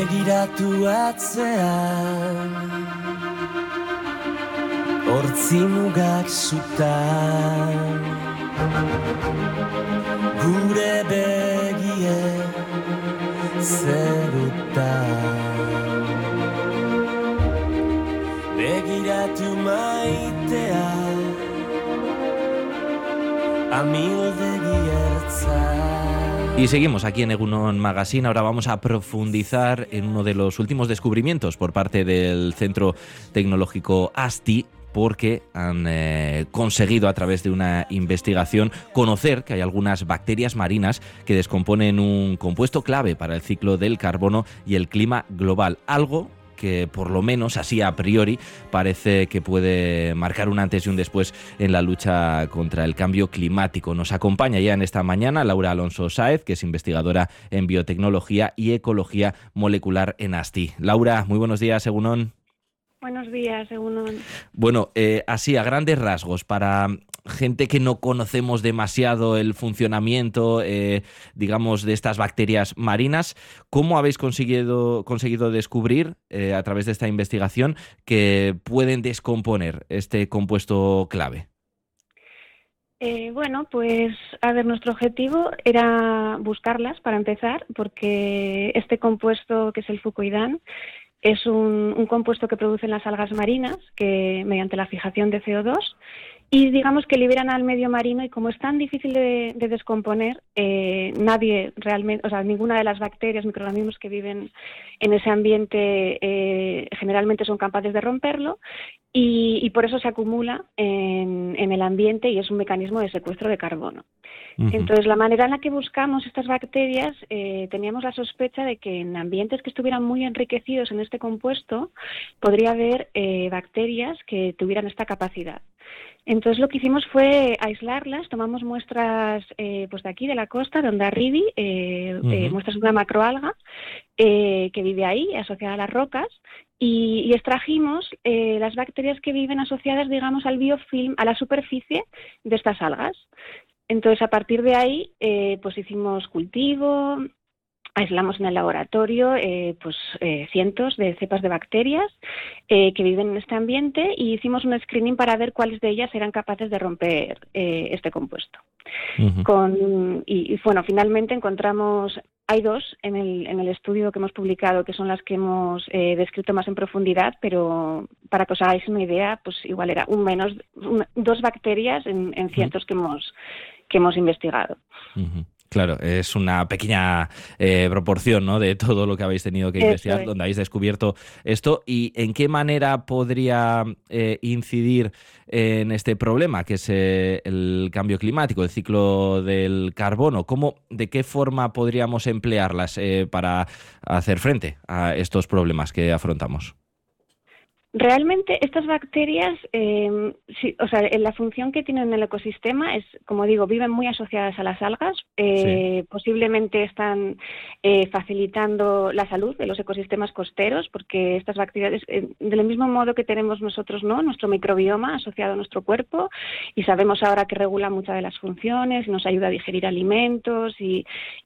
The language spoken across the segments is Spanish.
Begiratu atzean, hortzi mugak zutan, gure begie zerutan. Begiratu maitea, amildegi ertzan. Y seguimos aquí en Egunon Magazine. Ahora vamos a profundizar en uno de los últimos descubrimientos por parte del Centro Tecnológico ASTI, porque han conseguido a través de una investigación conocer que hay algunas bacterias marinas que descomponen un compuesto clave para el ciclo del carbono y el clima global. Algo que por lo menos así a priori parece que puede marcar un antes y un después en la lucha contra el cambio climático. Nos acompaña ya en esta mañana Laura Alonso Sáez, que es investigadora en biotecnología y ecología molecular en ASTI. Laura, muy buenos días, Egunon. Buenos días, Egunon. Bueno, así a grandes rasgos, para gente que no conocemos demasiado el funcionamiento, digamos, de estas bacterias marinas, ¿cómo habéis conseguido descubrir a través de esta investigación que pueden descomponer este compuesto clave? Bueno, pues a ver, nuestro objetivo era buscarlas para empezar, porque este compuesto, que es el fucoidán, es un compuesto que producen las algas marinas que mediante la fijación de CO2 y digamos que liberan al medio marino, y como es tan difícil de descomponer, nadie realmente, o sea, ninguna de las bacterias, microorganismos que viven en ese ambiente generalmente son capaces de romperlo, y por eso se acumula en el ambiente y es un mecanismo de secuestro de carbono. Uh-huh. Entonces, la manera en la que buscamos estas bacterias, teníamos la sospecha de que en ambientes que estuvieran muy enriquecidos en este compuesto podría haber bacterias que tuvieran esta capacidad. Entonces lo que hicimos fue aislarlas, tomamos muestras pues de aquí, de la costa, de Hondarribia, muestras de una macroalga que vive ahí, asociada a las rocas, y extrajimos las bacterias que viven asociadas, digamos, al biofilm, a la superficie de estas algas. Entonces, a partir de ahí, pues hicimos cultivo, aislamos en el laboratorio cientos de cepas de bacterias que viven en este ambiente, y hicimos un screening para ver cuáles de ellas eran capaces de romper este compuesto. Uh-huh. Bueno, finalmente encontramos, hay dos en el estudio que hemos publicado, que son las que hemos descrito más en profundidad, pero para que os hagáis una idea, pues igual era dos bacterias en cientos uh-huh. que hemos investigado. Uh-huh. Claro, es una pequeña proporción, ¿no?, de todo lo que habéis tenido que investigar, donde habéis descubierto esto. ¿Y en qué manera podría incidir en este problema, que es el cambio climático, el ciclo del carbono? ¿De qué forma podríamos emplearlas para hacer frente a estos problemas que afrontamos? Realmente estas bacterias, la función que tienen en el ecosistema es, como digo, viven muy asociadas a las algas, sí. Posiblemente están facilitando la salud de los ecosistemas costeros, porque estas bacterias, del mismo modo que tenemos nosotros, ¿no?, nuestro microbioma asociado a nuestro cuerpo, y sabemos ahora que regula muchas de las funciones, nos ayuda a digerir alimentos y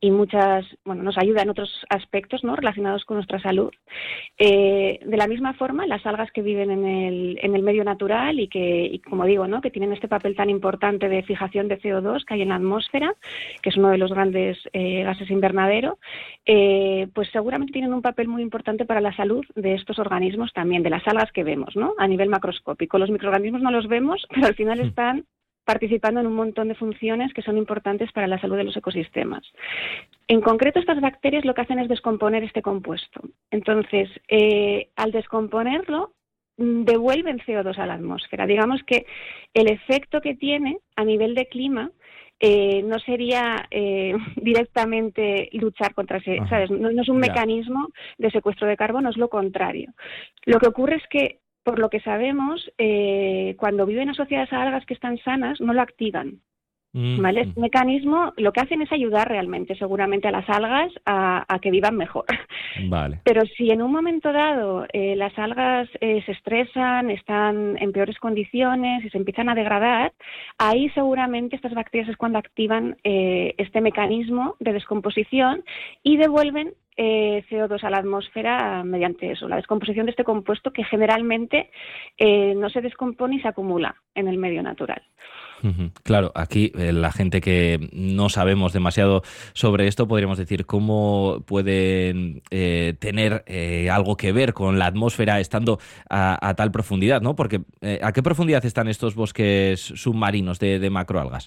nos ayuda en otros aspectos, ¿no?, relacionados con nuestra salud. De la misma forma, las algas que viven en el medio natural y como digo, ¿no?, que tienen este papel tan importante de fijación de CO2 que hay en la atmósfera, que es uno de los grandes gases invernadero, pues seguramente tienen un papel muy importante para la salud de estos organismos también, de las algas que vemos, ¿no?, a nivel macroscópico. Los microorganismos no los vemos, pero al final están participando en un montón de funciones que son importantes para la salud de los ecosistemas. En concreto, estas bacterias lo que hacen es descomponer este compuesto. Entonces, al descomponerlo, devuelven CO2 a la atmósfera. Digamos que el efecto que tiene a nivel de clima no sería directamente luchar contra ese, ¿sabes? No es un mecanismo de secuestro de carbono, es lo contrario. Lo que ocurre es que, por lo que sabemos, cuando viven asociadas a algas que están sanas, no lo activan. ¿Vale? Este mecanismo lo que hacen es ayudar realmente, seguramente, a las algas a que vivan mejor. Vale. Pero si en un momento dado las algas se estresan, están en peores condiciones y se empiezan a degradar, ahí seguramente estas bacterias es cuando activan este mecanismo de descomposición y devuelven CO2 a la atmósfera mediante eso, la descomposición de este compuesto que generalmente no se descompone y se acumula en el medio natural. Claro, aquí la gente que no sabemos demasiado sobre esto, podríamos decir cómo pueden tener algo que ver con la atmósfera estando a tal profundidad, ¿no? Porque ¿a qué profundidad están estos bosques submarinos de macroalgas?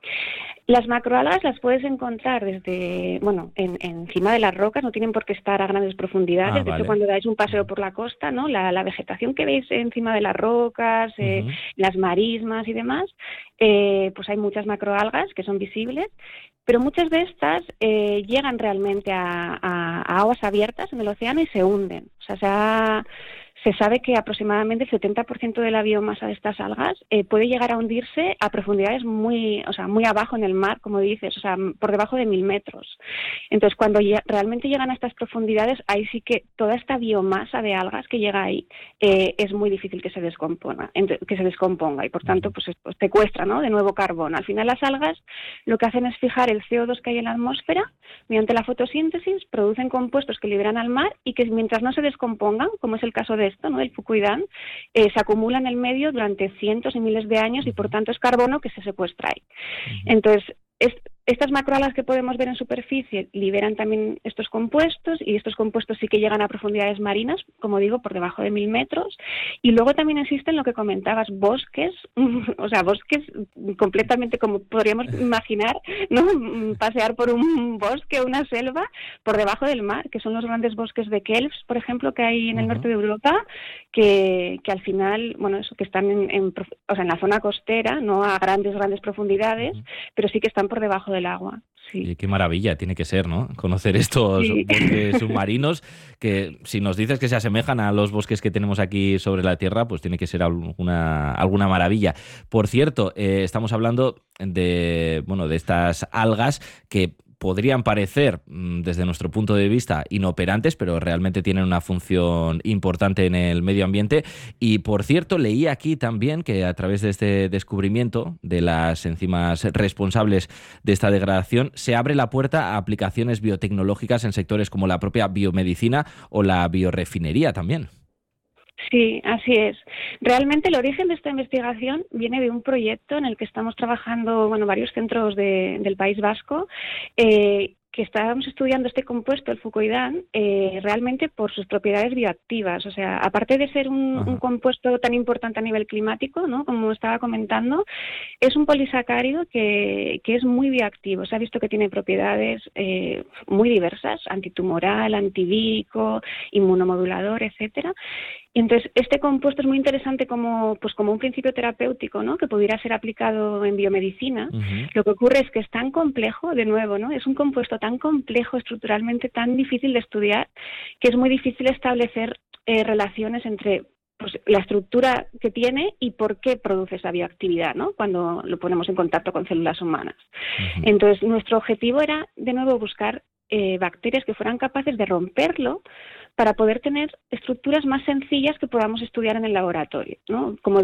Las macroalgas las puedes encontrar desde, encima de las rocas, no tienen por qué estar a grandes profundidades. De hecho, cuando dais un paseo por la costa, ¿no? La vegetación que veis encima de las rocas, las marismas y demás, pues hay muchas macroalgas que son visibles, pero muchas de estas llegan realmente a aguas abiertas en el océano y se hunden. O sea, se sabe que aproximadamente el 70% de la biomasa de estas algas puede llegar a hundirse a profundidades muy abajo en el mar, como dices, o sea, por debajo de 1000 metros. Entonces, cuando realmente llegan a estas profundidades, ahí sí que toda esta biomasa de algas que llega ahí es muy difícil que se descomponga y, por tanto, pues secuestra, ¿no?, de nuevo carbono. Al final, las algas lo que hacen es fijar el CO2 que hay en la atmósfera, mediante la fotosíntesis, producen compuestos que liberan al mar y que mientras no se descompongan, como es el caso de esto, ¿no?, el fukuidán, se acumula en el medio durante cientos y miles de años y por tanto es carbono que se secuestra ahí. Entonces, estas macroalgas que podemos ver en superficie liberan también estos compuestos y estos compuestos sí que llegan a profundidades marinas, como digo, por debajo de 1000 metros. Y luego también existen lo que comentabas, bosques, o sea, bosques completamente como podríamos imaginar, ¿no?, pasear por un bosque o una selva por debajo del mar, que son los grandes bosques de kelps, por ejemplo, que hay en el norte de Europa, que al final, que están en la zona costera, no a grandes profundidades, pero sí que están por debajo del agua. Sí. Y qué maravilla tiene que ser, ¿no?, conocer estos bosques submarinos que, si nos dices que se asemejan a los bosques que tenemos aquí sobre la Tierra, pues tiene que ser alguna maravilla. Por cierto, estamos hablando de estas algas que podrían parecer, desde nuestro punto de vista, inoperantes, pero realmente tienen una función importante en el medio ambiente. Y, por cierto, leí aquí también que a través de este descubrimiento de las enzimas responsables de esta degradación, se abre la puerta a aplicaciones biotecnológicas en sectores como la propia biomedicina o la biorefinería también. Sí, así es. Realmente el origen de esta investigación viene de un proyecto en el que estamos trabajando, varios centros del País Vasco, que estábamos estudiando este compuesto, el fucoidán, realmente por sus propiedades bioactivas. O sea, aparte de ser un compuesto tan importante a nivel climático, ¿no?, como estaba comentando, es un polisacárido que es muy bioactivo. Se ha visto que tiene propiedades muy diversas, antitumoral, antivírico, inmunomodulador, etcétera. Y entonces, este compuesto es muy interesante como un principio terapéutico, ¿no?, que pudiera ser aplicado en biomedicina. Lo que ocurre es que es tan complejo, de nuevo, ¿no?, es un compuesto tan complejo, estructuralmente tan difícil de estudiar, que es muy difícil establecer relaciones entre la estructura que tiene y por qué produce esa bioactividad, ¿no?, cuando lo ponemos en contacto con células humanas. Entonces, nuestro objetivo era, de nuevo, buscar bacterias que fueran capaces de romperlo para poder tener estructuras más sencillas que podamos estudiar en el laboratorio, ¿no? Como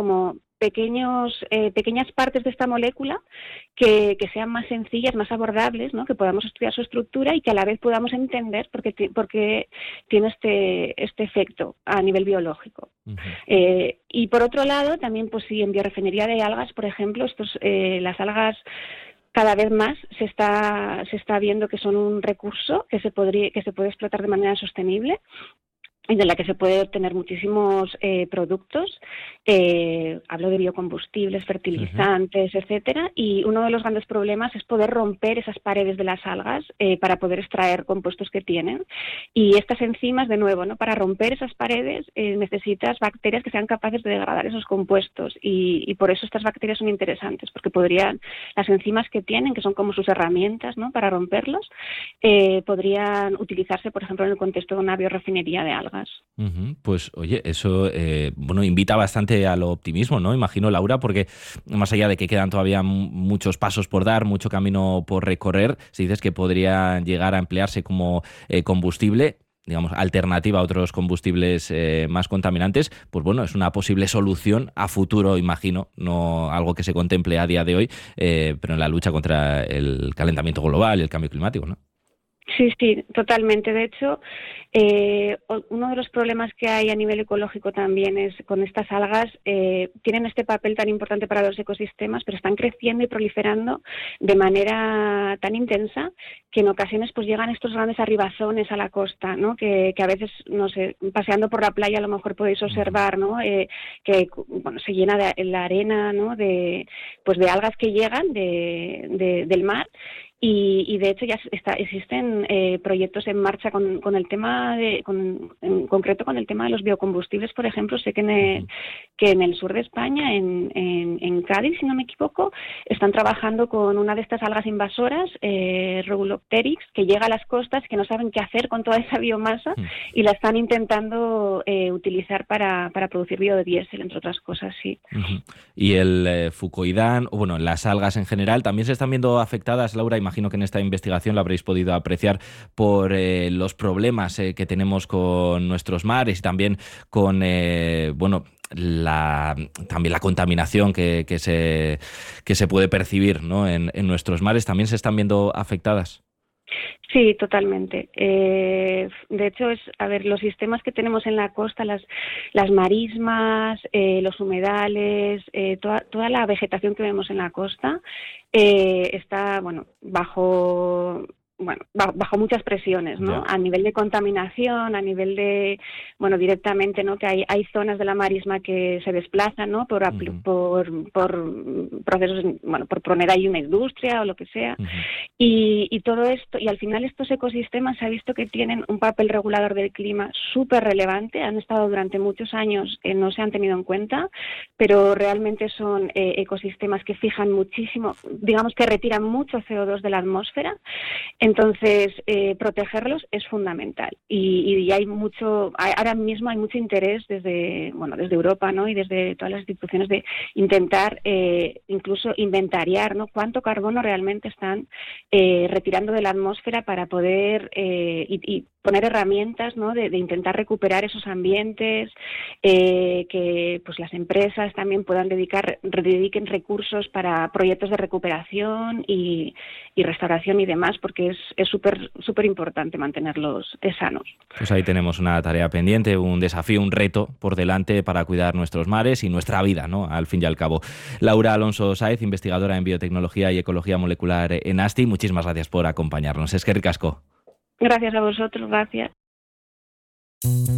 pequeñas partes de esta molécula que sean más sencillas, más abordables, ¿no?, que podamos estudiar su estructura y que a la vez podamos entender por qué tiene este efecto a nivel biológico. Y por otro lado, también, pues sí, en biorefinería de algas, por ejemplo, las algas cada vez más se está viendo que son un recurso que se puede explotar de manera sostenible y de la que se puede obtener muchísimos productos. Hablo de biocombustibles, fertilizantes, etcétera, y uno de los grandes problemas es poder romper esas paredes de las algas para poder extraer compuestos que tienen. Y estas enzimas, de nuevo, ¿no?, para romper esas paredes necesitas bacterias que sean capaces de degradar esos compuestos y por eso estas bacterias son interesantes, porque las enzimas que tienen, que son como sus herramientas, ¿no?, para romperlos, podrían utilizarse, por ejemplo, en el contexto de una biorefinería de algas. Pues oye, eso invita bastante al optimismo, ¿no? Imagino, Laura, porque más allá de que quedan todavía muchos pasos por dar, mucho camino por recorrer, si dices que podría llegar a emplearse como combustible, digamos, alternativa a otros combustibles más contaminantes, pues bueno, es una posible solución a futuro, imagino, no algo que se contemple a día de hoy, pero en la lucha contra el calentamiento global y el cambio climático, ¿no? Sí, sí, totalmente. De hecho, uno de los problemas que hay a nivel ecológico también es con estas algas, tienen este papel tan importante para los ecosistemas, pero están creciendo y proliferando de manera tan intensa que en ocasiones pues llegan estos grandes arribazones a la costa, ¿no? Que a veces, no sé, paseando por la playa a lo mejor podéis observar, ¿no? Que bueno, se llena de la arena, ¿no? De algas que llegan del mar. Y de hecho ya existen proyectos en marcha con el tema en concreto con el tema de los biocombustibles, por ejemplo. Sé que en el sur de España, en Cádiz, si no me equivoco, están trabajando con una de estas algas invasoras, Rhulopteryx, que llega a las costas, que no saben qué hacer con toda esa biomasa y la están intentando utilizar para producir biodiesel, entre otras cosas, sí. Y el fucoidán, o bueno, las algas en general, también se están viendo afectadas, Laura. Imagino que en esta investigación lo habréis podido apreciar por los problemas que tenemos con nuestros mares y también con, también la contaminación que se puede percibir, ¿no? en nuestros mares. ¿También se están viendo afectadas? Sí, totalmente. De hecho, los sistemas que tenemos en la costa, las marismas, los humedales, toda la vegetación que vemos en la costa está, bajo muchas presiones, ¿no? Ya. A nivel de contaminación, a nivel de, directamente, ¿no? Que hay zonas de la marisma que se desplazan, ¿no? Por procesos, por poner ahí una industria o lo que sea. Y todo esto, y al final estos ecosistemas se ha visto que tienen un papel regulador del clima súper relevante. Han estado durante muchos años, no se han tenido en cuenta, pero realmente son ecosistemas que fijan muchísimo, digamos que retiran mucho CO2 de la atmósfera. Entonces, protegerlos es fundamental y ahora mismo hay mucho interés desde Europa, ¿no? Y desde todas las instituciones de intentar incluso inventariar, ¿no? Cuánto carbono realmente están retirando de la atmósfera para poder y poner herramientas, ¿no? de intentar recuperar esos ambientes, que pues las empresas también puedan dediquen recursos para proyectos de recuperación y restauración y demás, porque es súper importante mantenerlos sanos. Pues ahí tenemos una tarea pendiente, un desafío, un reto por delante para cuidar nuestros mares y nuestra vida, ¿no? Al fin y al cabo. Laura Alonso Sáez, investigadora en biotecnología y ecología molecular en ASTI, muchísimas gracias por acompañarnos. Eskerrik asko. Gracias a vosotros, gracias.